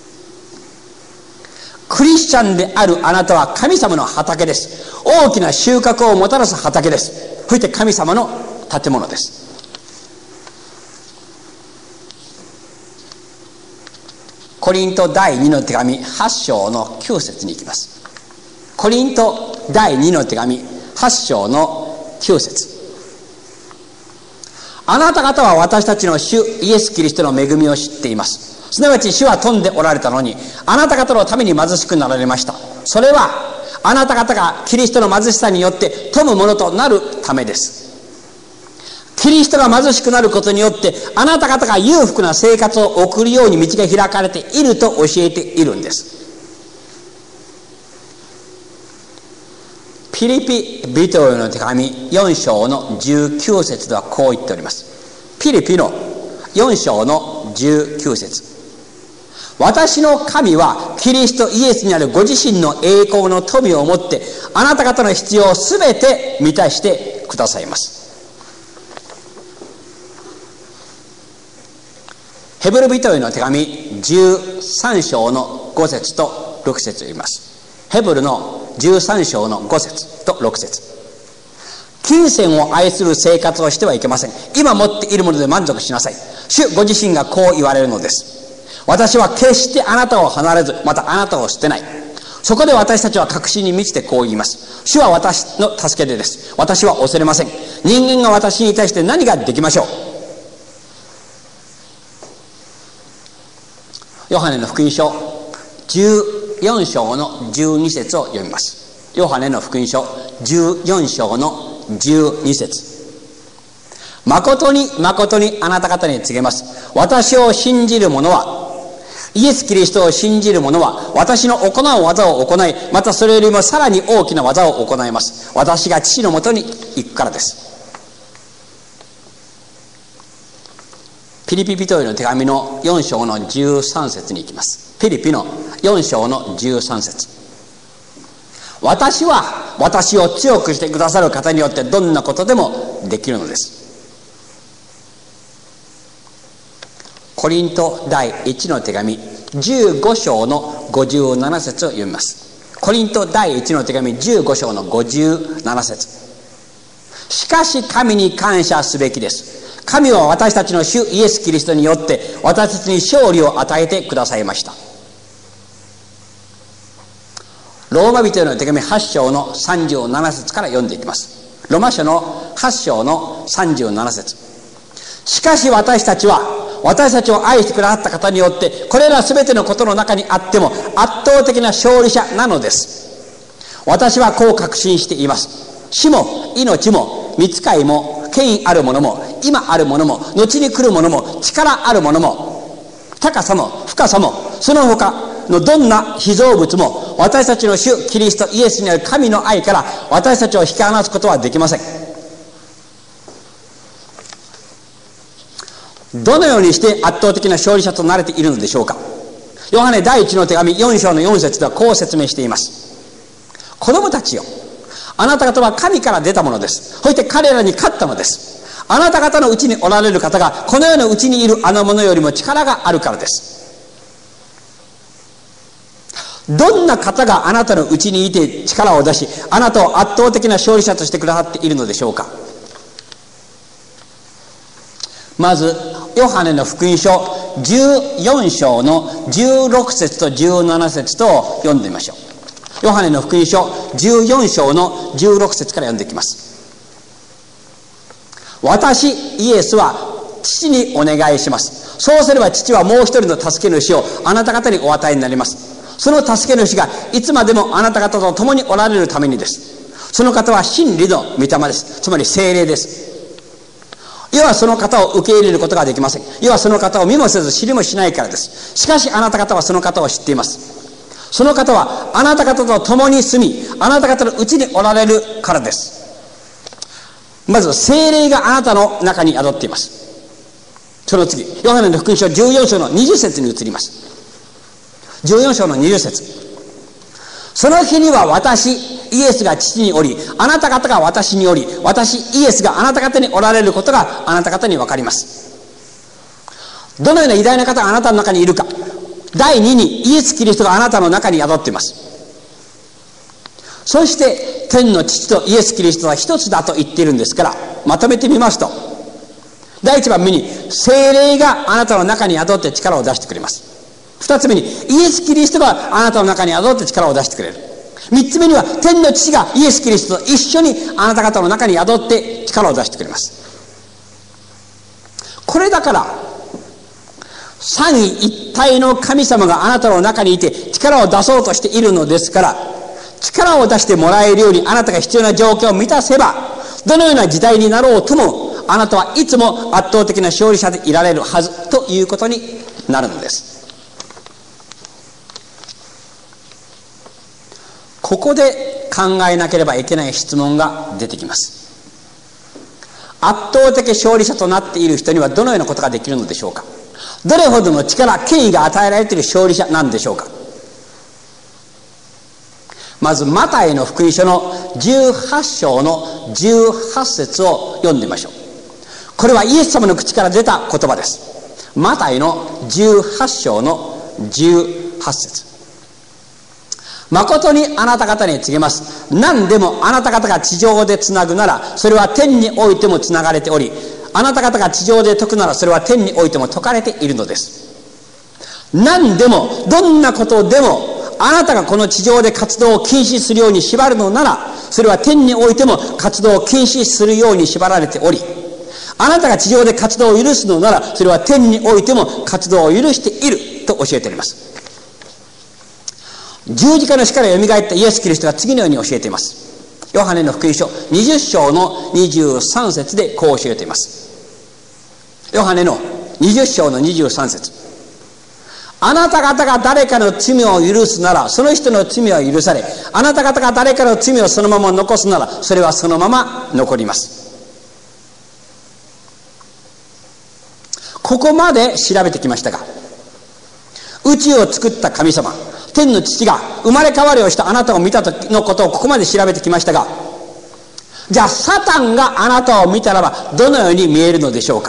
クリスチャンであるあなたは神様の畑です。大きな収穫をもたらす畑です。そして神様の建物です。 コリント第二の手紙はち章のきゅう節に行きます。コリント第二の手紙はち章のきゅう節。あなた方は私たちの主イエス・キリストの恵みを知っています。すなわち主は富んでおられたのに、あなた方のために貧しくなられました。それはあなた方がキリストの貧しさによって富むものとなるためです。キリストが貧しくなることによって、あなた方が裕福な生活を送るように道が開かれていると教えているんです。ピリピ人への手紙よん章のじゅうきゅう節ではこう言っております。ピリピのよん章のじゅうきゅう節。私の神はキリストイエスにあるご自身の栄光の富をもってあなた方の必要をすべて満たしてくださいます。ヘブル人への手紙じゅうさん章のご節とろく節を読みます。ヘブルのじゅうさん章のご節とろく節。金銭を愛する生活をしてはいけません。今持っているもので満足しなさい。主ご自身がこう言われるのです。私は決してあなたを離れず、またあなたを捨てない。そこで私たちは確信に満ちてこう言います。主は私の助け手です。私は恐れません。人間が私に対して何ができましょう。ヨハネの福音書じゅうよん章のじゅうに節を読みます。ヨハネの福音書じゅうよん章のじゅうに節。誠に誠にあなた方に告げます。私を信じる者は、イエス・キリストを信じる者は私の行う技を行い、またそれよりもさらに大きな技を行います。私が父のもとに行くからです。ピリピ人への手紙のよん章のじゅうさん節に行きます。ピリピのよん章のじゅうさん節。私は私を強くしてくださる方によってどんなことでもできるのです。コリント第一の手紙じゅうご章のごじゅうなな節を読みます。コリント第一の手紙じゅうご章のごじゅうなな節。しかし神に感謝すべきです。神は私たちの主イエス・キリストによって私たちに勝利を与えてくださいました。ローマ人への手紙はち章のさんじゅうなな節から読んでいきます。ローマ書のはち章のさんじゅうなな節。しかし私たちは私たちを愛してくださった方によってこれらすべてのことの中にあっても圧倒的な勝利者なのです。私はこう確信しています。死も命も御使いも権威あるものも今あるものも後に来るものも力あるものも高さも深さもその他のどんな被造物も私たちの主キリストイエスにある神の愛から私たちを引き離すことはできません。どのようにして圧倒的な勝利者となれているのでしょうか。ヨハネ第一の手紙よん章のよん節ではこう説明しています。子供たちよ、あなた方は神から出たものです。そして彼らに勝ったのです。あなた方のうちにおられる方がこの世のうちにいるあの者よりも力があるからです。どんな方があなたのうちにいて力を出しあなたを圧倒的な勝利者としてくださっているのでしょうか。まずヨハネの福音書じゅうよん章のじゅうろく節とじゅうなな節と読んでみましょう。ヨハネの福音書じゅうよん章のじゅうろく節から読んでいきます。私イエスは父にお願いします。そうすれば父はもう一人の助け主をあなた方にお与えになります。その助け主がいつまでもあなた方と共におられるためにです。その方は真理の御霊です。つまり聖霊です。世はその方を受け入れることができません。世はその方を見もせず知りもしないからです。しかしあなた方はその方を知っています。その方はあなた方と共に住みあなた方のうちにおられるからです。まず聖霊があなたの中に宿っています。その次ヨハネの福音書じゅうよん章のにじゅう節に移ります。じゅうよん章のにじゅう節。その日には私イエスが父におりあなた方が私におり私イエスがあなた方におられることがあなた方に分かります。どのような偉大な方があなたの中にいるか。第二にイエス・キリストがあなたの中に宿っています。そして天の父とイエス・キリストは一つだと言っているんですから、まとめてみますと第一番目に聖霊があなたの中に宿って力を出してくれます。 二つ目に、イエス・キリストがあなたの中に宿って力を出してくれる。三つ目には、天の父がイエス・キリストと一緒にあなた方の中に宿って力を出してくれます。これだから、三位一体の神様があなたの中にいて力を出そうとしているのですから、力を出してもらえるようにあなたが必要な条件を満たせば、どのような時代になろうとも、あなたはいつも圧倒的な勝利者でいられるはずということになるのです。ここで考えなければいけない質問が出てきます。圧倒的勝利者となっている人にはどのようなことができるのでしょうか。どれほどの力、権威が与えられている勝利者なんでしょうか。まずマタイの福音書のじゅうはち章のじゅうはち節を読んでみましょう。これはイエス様の口から出た言葉です。マタイのじゅうはち章のじゅうはち節。誠にあなた方に告げます。何でもあなた方が地上でつなぐなら、それは天においてもつながれており、あなた方が地上で解くなら、それは天においても解かれているのです。何でも、どんなことでも、あなたがこの地上で活動を禁止するように縛るのなら、それは天においても活動を禁止するように縛られており、あなたが地上で活動を許すのなら、それは天においても活動を許していると教えております。十字架の死からよみがえったイエス・キリストが次のように教えています。ヨハネの福音書にじゅう章のにじゅうさん節でこう教えています。ヨハネのにじゅう章のにじゅうさん節。あなた方が誰かの罪を許すなら、その人の罪は許され、あなた方が誰かの罪をそのまま残すなら、それはそのまま残ります。ここまで調べてきましたが、宇宙を作った神様、天の父が生まれ変わりをしたあなたを見た時のことをここまで調べてきましたが、じゃあサタンがあなたを見たらばどのように見えるのでしょうか。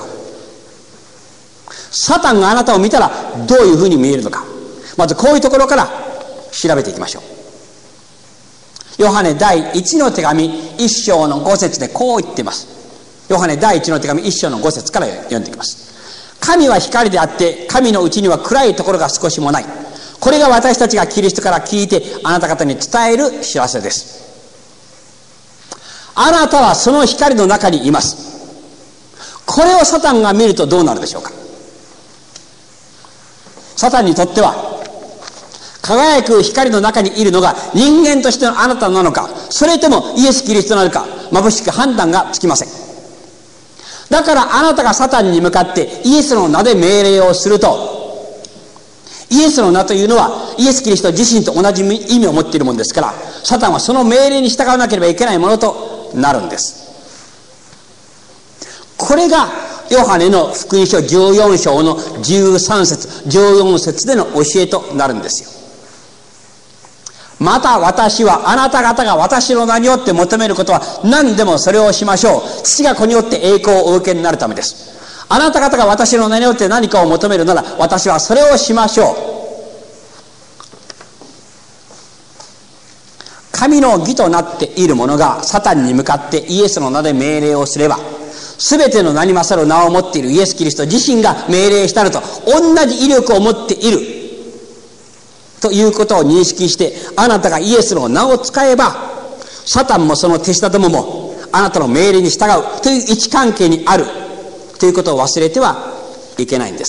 サタンがあなたを見たらどういうふうに見えるのか。まずこういうところから調べていきましょう。ヨハネ第一の手紙一章の五節でこう言っています。ヨハネ第一の手紙一章の五節から読んでいきます。神は光であって、神のうちには暗いところが少しもない。これが私たちがキリストから聞いてあなた方に伝える知らせです。あなたはその光の中にいます。これをサタンが見るとどうなるでしょうか。サタンにとっては輝く光の中にいるのが人間としてのあなたなのか、それともイエス・キリストなのか、眩しく判断がつきません。だからあなたがサタンに向かってイエスの名で命令をすると、イエスの名というのはイエス・キリスト自身と同じ意味を持っているものですから、サタンはその命令に従わなければいけないものとなるんです。これがヨハネの福音書じゅうよん章のじゅうさん節じゅうよん節での教えとなるんですよ。また私はあなた方が私の名によって求めることは何でもそれをしましょう。父が子によって栄光をお受けになるためです。あなた方が私の名によって何かを求めるなら、私はそれをしましょう。神の義となっているものがサタンに向かってイエスの名で命令をすれば、すべての名に勝る名を持っているイエス・キリスト自身が命令したのと同じ威力を持っているということを認識して、あなたがイエスの名を使えば、サタンもその手下どももあなたの命令に従うという位置関係にあるということを忘れてはいけないんです。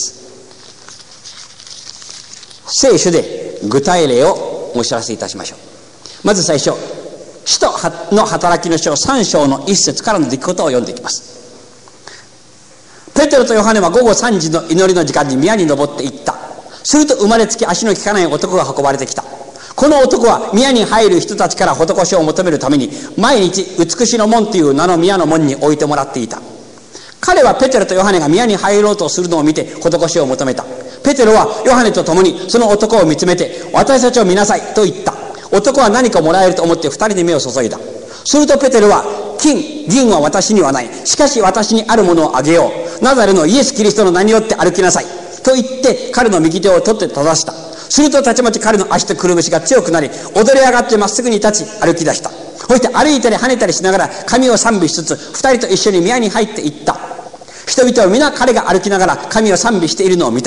聖書で具体例をお知らせいたしましょう。まず最初、使徒の働きの書さん章の一節からの出来事を読んでいきます。ペテロとヨハネは午後さんじの祈りの時間に宮に登っていった。すると生まれつき足の利かない男が運ばれてきた。この男は宮に入る人たちから施しを求めるために毎日美しの門という名の宮の門に置いてもらっていた。彼はペテロとヨハネが宮に入ろうとするのを見て施しを求めた。ペテロはヨハネと共にその男を見つめて、私たちを見なさいと言った。男は何かもらえると思って二人に目を注いだ。するとペテロは、金、銀は私にはない。しかし私にあるものをあげよう。ナザレのイエス・キリストの名によって歩きなさい。と言って彼の右手を取って正した。するとたちまち彼の足とくるぶしが強くなり、踊り上がってまっすぐに立ち歩き出した。そして歩いたり跳ねたりしながら神を賛美しつつ、二人と一緒に宮に入っていった。人々は皆彼が歩きながら神を賛美しているのを見た。そ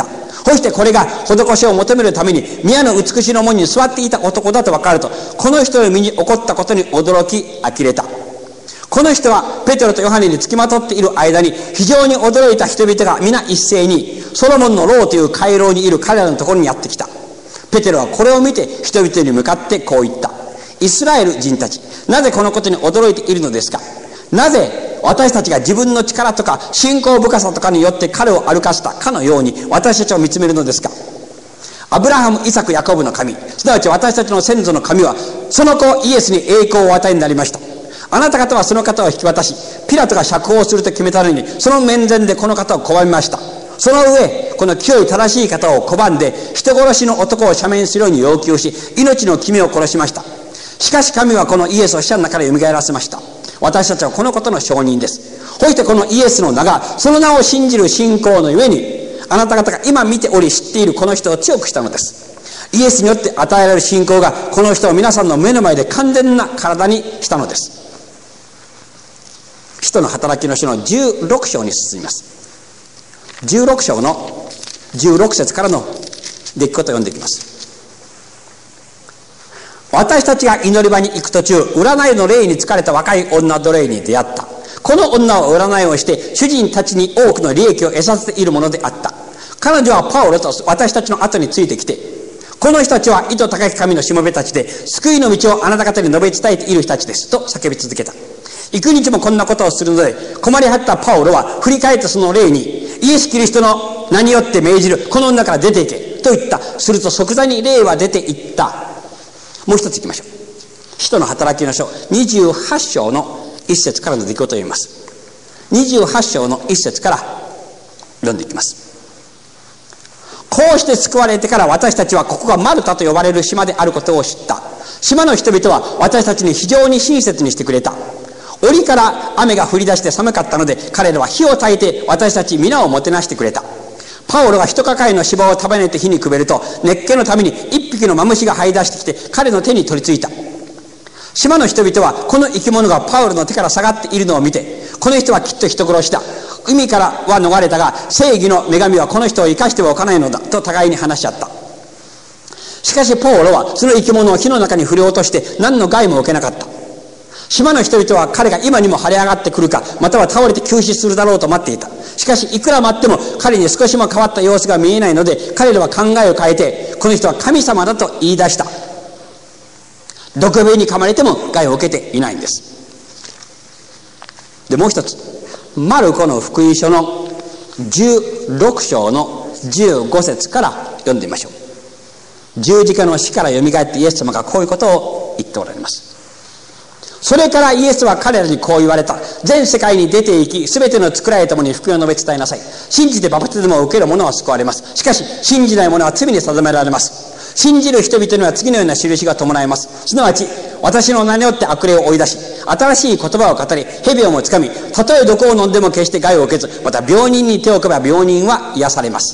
そしてこれが施しを求めるために宮の美しいの門に座っていた男だと分かると、この人の身に起こったことに驚き呆れた。この人はペテロとヨハネにつきまとっている間に、非常に驚いた人々が皆一斉にソロモンの牢という回廊にいる彼らのところにやってきた。ペテロはこれを見て人々に向かってこう言った。イスラエル人たち、なぜこのことに驚いているのですか。なぜ私たちが自分の力とか信仰深さとかによって彼を歩かせたかのように私たちを見つめるのですか。アブラハム、イサク、ヤコブの神、すなわち私たちの先祖の神は、その子イエスに栄光をお与えになりました。あなた方はその方を引き渡し、ピラトが釈放すると決めたのに、その面前でこの方を拒みました。その上、この清い正しい方を拒んで、人殺しの男を赦免するように要求し、命の君を殺しました。しかし神はこのイエスを死者の中から蘇らせました。私たちはこのことの証人です。そしてこのイエスの名が、その名を信じる信仰のゆえに、あなた方が今見ており知っているこの人を強くしたのです。イエスによって与えられる信仰が、この人を皆さんの目の前で完全な体にしたのです。使徒の働きの書のじゅうろく章に進みます。じゅうろく章のじゅうろく節からの出来事を読んでいきます。私たちが祈り場に行く途中、占いの霊に疲れた若い女奴隷に出会った。この女は占いをして主人たちに多くの利益を得させているものであった。彼女はパウロと私たちの後についてきて、この人たちは意図高き神のしもべたちで、救いの道をあなた方に述べ伝えている人たちですと叫び続けた。幾日もこんなことをするので困り果ったパウロは振り返ってその霊に、イエス・キリストの名によって命じる、この女から出ていけと言った。すると即座に霊は出ていった。もう一つ行きましょう。使徒の働きの書にじゅうはち章の一節からの出来事を読みます。にじゅうはち章の一節から読んでいきます。こうして救われてから私たちはここがマルタと呼ばれる島であることを知った。島の人々は私たちに非常に親切にしてくれた。折から雨が降り出して寒かったので、彼らは火を焚いて私たち皆をもてなしてくれた。パウロが一抱えの芝を束ねて火にくべると、熱気のために一匹のマムシが這い出してきて彼の手に取り付いた。島の人々はこの生き物がパウロの手から下がっているのを見て、この人はきっと人殺しだ、海からは逃れたが正義の女神はこの人を生かしてはおかないのだと互いに話し合った。しかしパウロはその生き物を火の中に振り落として何の害も受けなかった。島の人々は彼が今にも晴れ上がってくるか、または倒れて急死するだろうと待っていた。しかしいくら待っても彼に少しも変わった様子が見えないので、彼らは考えを変えて、この人は神様だと言い出した。毒蛇に噛まれても害を受けていないんです。でもう一つ、マルコの福音書のじゅうろく章のじゅうご節から読んでみましょう。十字架の死からよみがえってイエス様がこういうことを言っておられます。それからイエスは彼らにこう言われた。全世界に出て行き、すべての作られたものに福音を述べ伝えなさい。信じてバプテスマを受ける者は救われます。しかし信じない者は罪に定められます。信じる人々には次のような印が伴います。すなわち私の名によって悪霊を追い出し、新しい言葉を語り、蛇をもつかみ、たとえ毒を飲んでも決して害を受けず、また病人に手を置けば病人は癒されます。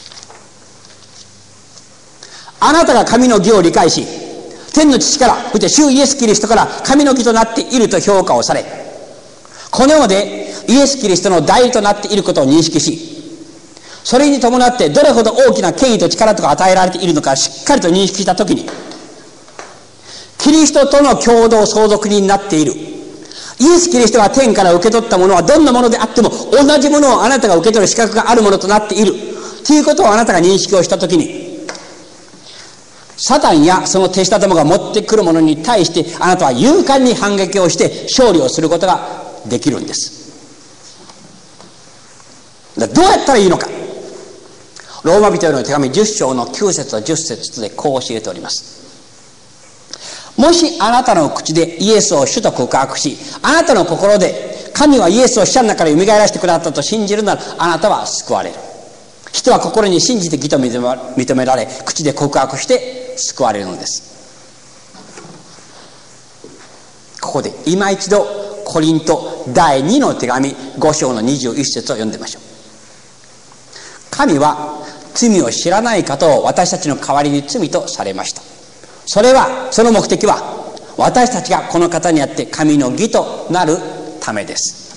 あなたが神の義を理解し、天の父から、そして主イエス・キリストから神の義となっていると評価をされ、この世でイエス・キリストの代理となっていることを認識し、それに伴ってどれほど大きな権威と力とか与えられているのかしっかりと認識したときに、キリストとの共同相続人になっている。イエス・キリストが天から受け取ったものはどんなものであっても同じものをあなたが受け取る資格があるものとなっているということをあなたが認識をしたときに、サタンやその手下どもが持ってくるものに対してあなたは勇敢に反撃をして勝利をすることができるんです。どうやったらいいのか。ローマ人への手紙じゅっ章のきゅう節とじゅっ節でこう教えております。もしあなたの口でイエスを主と告白し、あなたの心で神はイエスを死者の中から蘇らせてくださったと信じるなら、あなたは救われる。人は心に信じて義と認められ、口で告白して救われるのです。ここで今一度コリントだいにの手紙ご章のにじゅういち節を読んでみましょう。神は罪を知らない方を私たちの代わりに罪とされました。それは、その目的は私たちがこの方にあって神の義となるためです。